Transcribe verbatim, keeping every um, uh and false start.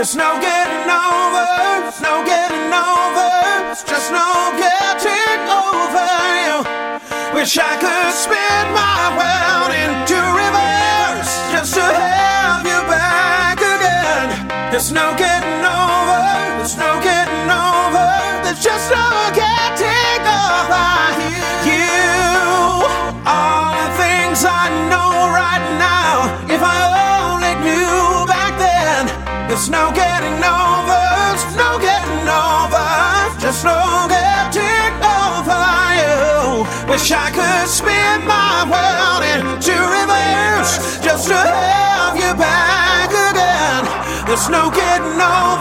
There's no getting over, no getting over, it's just no getting over you. Wish I could spin my world into reverse just to have you back again. There's no getting over, there's no getting over, there's just no getting over you. All the things I know right now, if I only knew back then. There's no getting over, there's no getting over, just no getting over you. Wish I could spin my world into reverse just to have you back again. There's no getting over.